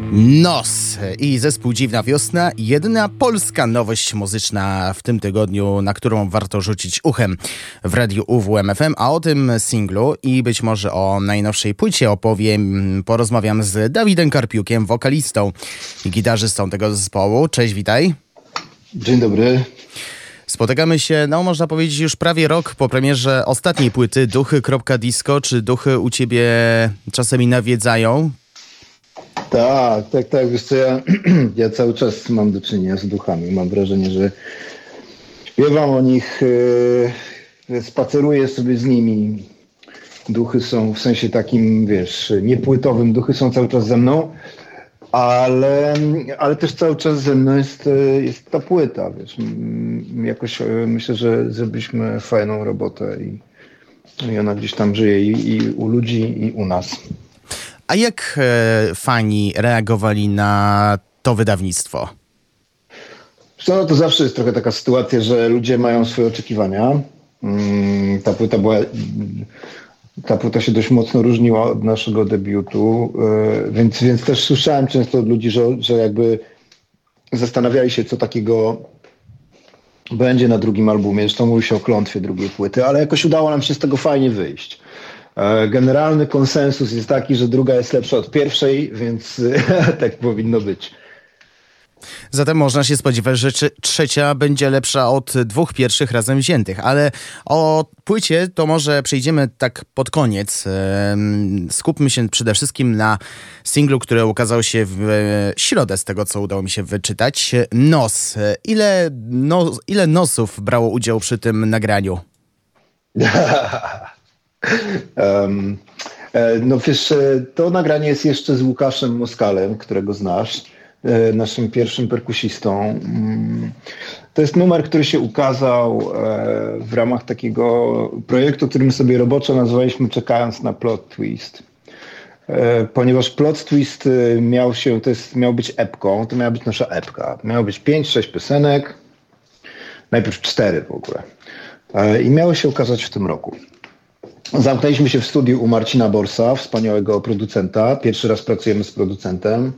Nos i zespół Dziwna Wiosna, jedyna polska nowość muzyczna w tym tygodniu, na którą warto rzucić uchem w radiu UWMFM, a o tym singlu i być może o najnowszej płycie porozmawiam z Dawidem Karpiukiem, wokalistą i gitarzystą tego zespołu. Cześć, witaj. Dzień dobry. Spotykamy się, można powiedzieć, już prawie rok po premierze ostatniej płyty Duchy.disco. Czy duchy u ciebie czasami nawiedzają? Tak. Wiesz co, ja cały czas mam do czynienia z duchami. Mam wrażenie, że śpiewam o nich, spaceruję sobie z nimi. Duchy są w sensie takim, wiesz, niepłytowym. Duchy są cały czas ze mną, ale też cały czas ze mną jest ta płyta, wiesz. Jakoś myślę, że zrobiliśmy fajną robotę i ona gdzieś tam żyje i u ludzi, i u nas. A jak fani reagowali na to wydawnictwo? No to zawsze jest trochę taka sytuacja, że ludzie mają swoje oczekiwania. Ta płyta się dość mocno różniła od naszego debiutu, więc też słyszałem często od ludzi, że jakby zastanawiali się, co takiego będzie na drugim albumie. Zresztą mówi się o klątwie drugiej płyty, ale jakoś udało nam się z tego fajnie wyjść. Generalny konsensus jest taki, że druga jest lepsza od pierwszej, więc tak powinno być. Zatem można się spodziewać, że trzecia będzie lepsza od dwóch pierwszych razem wziętych. Ale o płycie to może przejdziemy tak pod koniec. Skupmy się przede wszystkim na singlu, który ukazał się w środę, z tego co udało mi się wyczytać. Nos. Ile nosów brało udział przy tym nagraniu? No wiesz, to nagranie jest jeszcze z Łukaszem Moskalem, którego znasz, naszym pierwszym perkusistą. To jest numer, który się ukazał w ramach takiego projektu, który my sobie roboczo nazwaliśmy Czekając na plot twist. Ponieważ plot twist miał być epką, to miała być nasza epka. Miało być 5-6 piosenek, najpierw 4 w ogóle. I miało się ukazać w tym roku. Zamknęliśmy się w studiu u Marcina Borsa, wspaniałego producenta. Pierwszy raz pracujemy z producentem.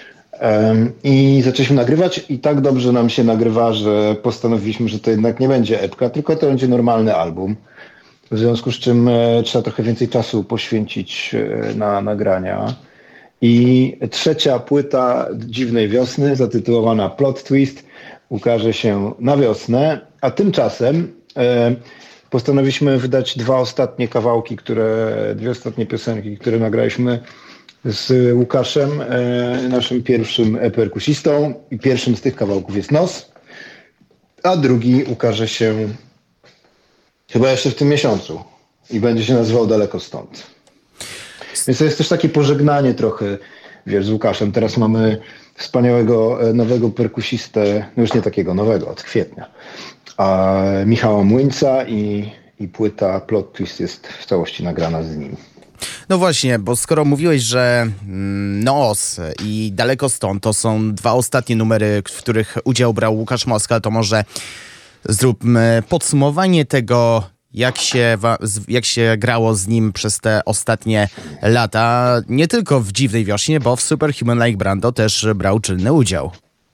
I zaczęliśmy nagrywać i tak dobrze nam się nagrywa, że postanowiliśmy, że to jednak nie będzie epka, tylko to będzie normalny album. W związku z czym trzeba trochę więcej czasu poświęcić na nagrania. I trzecia płyta Dziwnej Wiosny, zatytułowana Plot Twist, ukaże się na wiosnę, a tymczasem postanowiliśmy wydać dwie ostatnie piosenki, które nagraliśmy z Łukaszem, naszym pierwszym perkusistą. I pierwszym z tych kawałków jest Nos, a drugi ukaże się chyba jeszcze w tym miesiącu i będzie się nazywał Daleko Stąd. Więc to jest też takie pożegnanie trochę, wiesz, z Łukaszem. Teraz mamy wspaniałego nowego perkusistę, no już nie takiego nowego, od kwietnia, a Michała Młyńca i płyta Plot Twist jest w całości nagrana z nim. No właśnie, bo skoro mówiłeś, że Nos i Daleko Stąd to są dwa ostatnie numery, w których udział brał Łukasz Moskal, to może zróbmy podsumowanie tego, jak się grało z nim przez te ostatnie lata. Nie tylko w Dziwnej Wiośnie, bo w Superhuman Like Brando też brał czynny udział.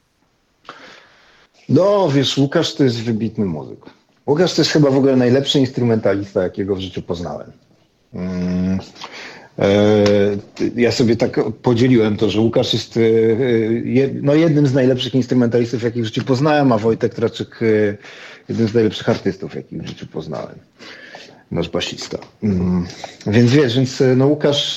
No wiesz, Łukasz to jest wybitny muzyk. Łukasz to jest chyba w ogóle najlepszy instrumentalista, jakiego w życiu poznałem. Ja sobie tak podzieliłem to, że Łukasz jest jednym z najlepszych instrumentalistów, jakich w życiu poznałem, a Wojtek Traczyk jednym z najlepszych artystów, jakich w życiu poznałem. Nasz basista. Więc Łukasz,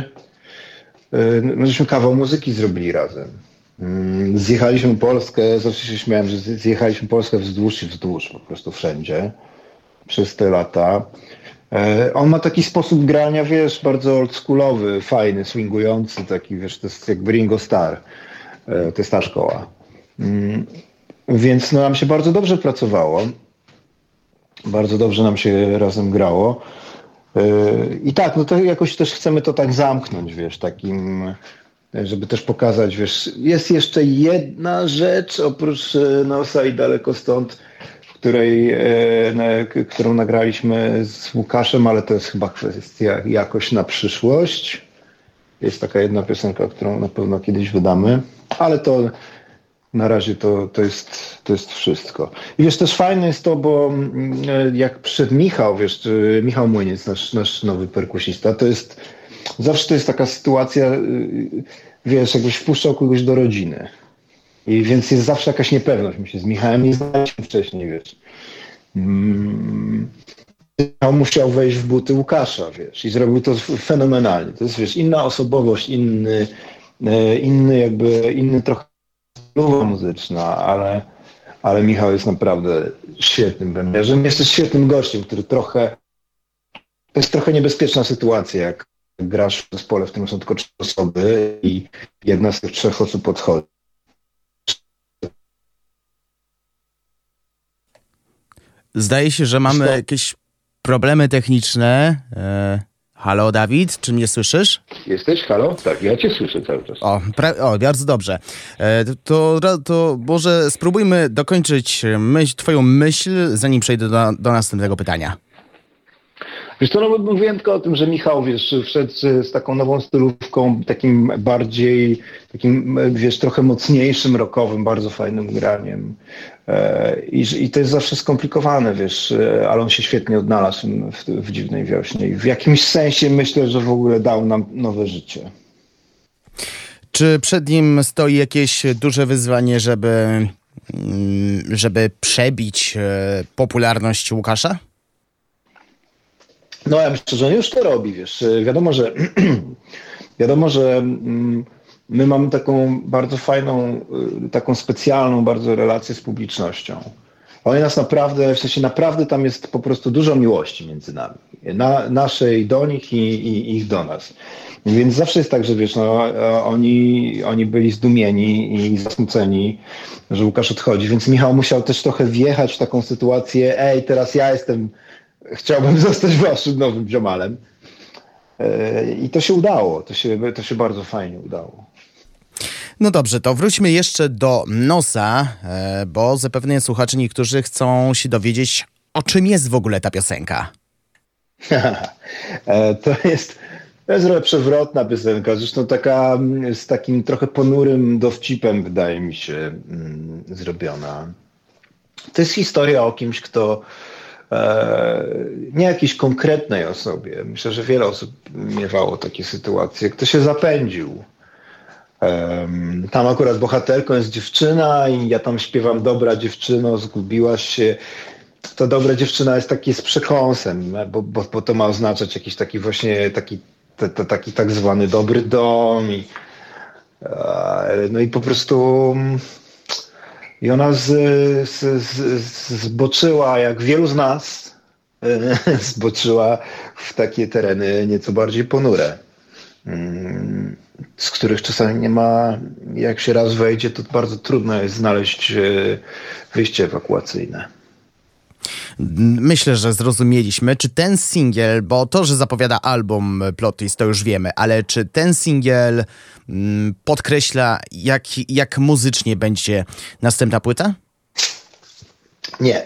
żeśmy kawał muzyki zrobili razem. Zjechaliśmy Polskę, zawsze się śmiałem, że zjechaliśmy Polskę wzdłuż i wzdłuż, po prostu wszędzie przez te lata. On ma taki sposób grania, wiesz, bardzo oldschoolowy, fajny, swingujący, taki, wiesz, to jest jakby Ringo Starr, to jest ta szkoła. Więc nam się bardzo dobrze pracowało, bardzo dobrze nam się razem grało. I tak, to jakoś też chcemy to tak zamknąć, wiesz, takim, żeby też pokazać, wiesz, jest jeszcze jedna rzecz oprócz Nosa i Daleko Stąd, którą nagraliśmy z Łukaszem, ale to jest chyba kwestia jakoś na przyszłość. Jest taka jedna piosenka, którą na pewno kiedyś wydamy, ale to na razie to jest wszystko. I wiesz, też fajne jest to, bo jak przyszedł Michał, wiesz, Michał Młyniec, nasz nowy perkusista, zawsze to jest taka sytuacja, wiesz, jakbyś wpuszczał kogoś do rodziny. I więc jest zawsze jakaś niepewność. My się z Michałem nie znaliśmy wcześniej, wiesz. Michał musiał wejść w buty Łukasza, wiesz, i zrobił to fenomenalnie. To jest, wiesz, inna osobowość, inny trochę stylowa muzyczna, ale Michał jest naprawdę świetnym bębniarzem. Jest też świetnym gościem, to jest trochę niebezpieczna sytuacja, jak grasz w zespole, w którym są tylko 3 osoby i jedna z tych 3 osób odchodzi. Zdaje się, że mamy jakieś problemy techniczne. Halo, Dawid, czy mnie słyszysz? Jesteś? Halo? Tak, ja cię słyszę cały czas. O, bardzo dobrze. To może spróbujmy dokończyć twoją myśl, zanim przejdę do następnego pytania. Wiesz co, mówiłem tylko o tym, że Michał, wiesz, wszedł z taką nową stylówką, takim wiesz, trochę mocniejszym, rockowym, bardzo fajnym graniem. I to jest zawsze skomplikowane, wiesz, ale on się świetnie odnalazł w Dziwnej Wiośnie. I w jakimś sensie myślę, że w ogóle dał nam nowe życie. Czy przed nim stoi jakieś duże wyzwanie, żeby przebić popularność Łukasza? No ja myślę, że on już to robi, wiesz. Wiadomo, że my mamy taką bardzo fajną, taką specjalną bardzo relację z publicznością. Oni nas naprawdę, w sensie naprawdę tam jest po prostu dużo miłości między nami. Naszej do nich i ich do nas. Więc zawsze jest tak, że wiesz, oni byli zdumieni i zasmuceni, że Łukasz odchodzi, więc Michał musiał też trochę wjechać w taką sytuację, teraz chciałbym zostać waszym nowym ziomalem. I to się udało. To się bardzo fajnie udało. No dobrze, to wróćmy jeszcze do Nosa, bo zapewne słuchacze niektórzy chcą się dowiedzieć, o czym jest w ogóle ta piosenka. To jest trochę przewrotna piosenka, zresztą taka z takim trochę ponurym dowcipem, wydaje mi się, zrobiona. To jest historia o kimś, kto nie jakiejś konkretnej osobie. Myślę, że wiele osób miewało takie sytuacje. Kto się zapędził. Tam akurat bohaterką jest dziewczyna i ja tam śpiewam: dobra dziewczyno, zgubiłaś się. To dobra dziewczyna jest taki z przekąsem, bo to ma oznaczać jakiś taki właśnie taki tak zwany dobry dom. No i po prostu i ona zboczyła, jak wielu z nas, zboczyła w takie tereny nieco bardziej ponure, z których czasami nie ma, jak się raz wejdzie, to bardzo trudno jest znaleźć wyjście ewakuacyjne. Myślę, że zrozumieliśmy. Czy ten singiel, bo to, że zapowiada album Plot Twist, to już wiemy, ale czy ten singiel podkreśla, jak muzycznie będzie następna płyta? Nie.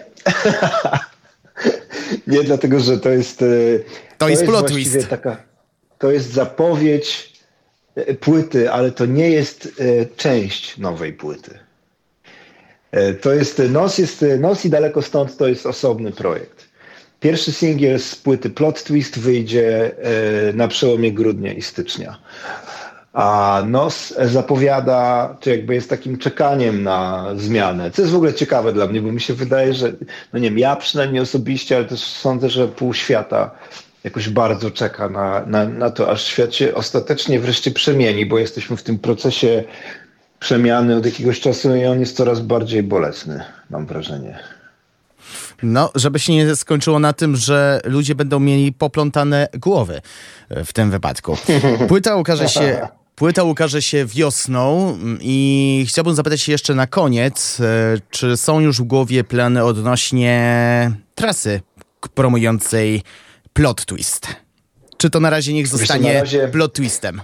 Nie, dlatego, że to jest... To jest Plot Twist. To jest zapowiedź płyty, ale to nie jest część nowej płyty. To jest Nos i Daleko Stąd to jest osobny projekt. Pierwszy singiel z płyty Plot Twist wyjdzie na przełomie grudnia i stycznia. A Nos zapowiada, czy jakby jest takim czekaniem na zmianę. Co jest w ogóle ciekawe dla mnie, bo mi się wydaje, że, no nie wiem, ja przynajmniej osobiście, ale też sądzę, że pół świata jakoś bardzo czeka na to, aż świat się ostatecznie wreszcie przemieni, bo jesteśmy w tym procesie przemiany od jakiegoś czasu i on jest coraz bardziej bolesny, mam wrażenie. No, żeby się nie skończyło na tym, że ludzie będą mieli poplątane głowy w tym wypadku. Płyta ukaże się wiosną i chciałbym zapytać się jeszcze na koniec, czy są już w głowie plany odnośnie trasy promującej Plot Twist? Czy to na razie niech zostanie Plot Twistem?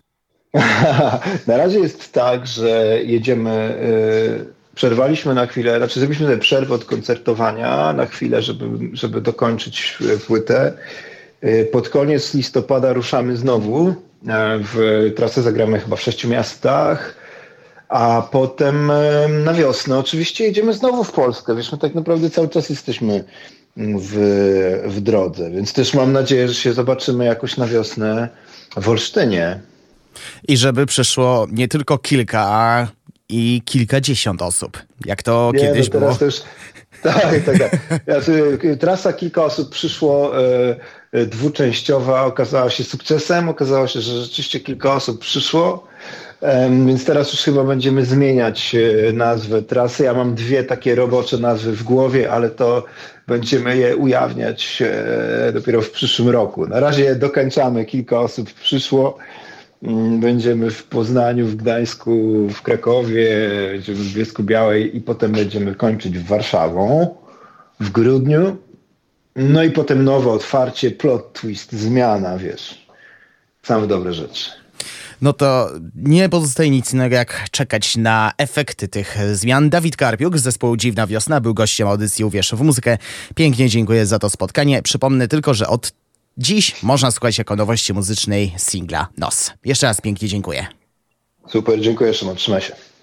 Na razie jest tak, że jedziemy, przerwaliśmy na chwilę, znaczy zrobiliśmy sobie przerwę od koncertowania na chwilę, żeby dokończyć płytę. Pod koniec listopada ruszamy znowu Trasę zagramy chyba w 6 miastach, a potem na wiosnę oczywiście jedziemy znowu w Polskę. Wiesz, my tak naprawdę cały czas jesteśmy w drodze, więc też mam nadzieję, że się zobaczymy jakoś na wiosnę w Olsztynie. I żeby przyszło nie tylko kilka, a i kilkadziesiąt osób, jak to Nie, kiedyś no teraz było. to już... Tak. Trasa kilka osób przyszło, dwuczęściowa, okazała się sukcesem, okazało się, że rzeczywiście kilka osób przyszło, więc teraz już chyba będziemy zmieniać nazwę trasy. Ja mam 2 takie robocze nazwy w głowie, ale to będziemy je ujawniać dopiero w przyszłym roku. Na razie dokańczamy, kilka osób przyszło. Będziemy w Poznaniu, w Gdańsku, w Krakowie, będziemy w Bielsku-Białej i potem będziemy kończyć Warszawą w grudniu. No i potem nowe otwarcie, plot twist, zmiana, wiesz. Same dobre rzeczy. No to nie pozostaje nic innego jak czekać na efekty tych zmian. Dawid Karpiuk z zespołu Dziwna Wiosna był gościem audycji Uwierz w muzykę. Pięknie dziękuję za to spotkanie. Przypomnę tylko, że od dziś można słuchać jako nowości muzycznej singla Nos. Jeszcze raz pięknie dziękuję. Super, dziękuję Szymon, trzymaj się.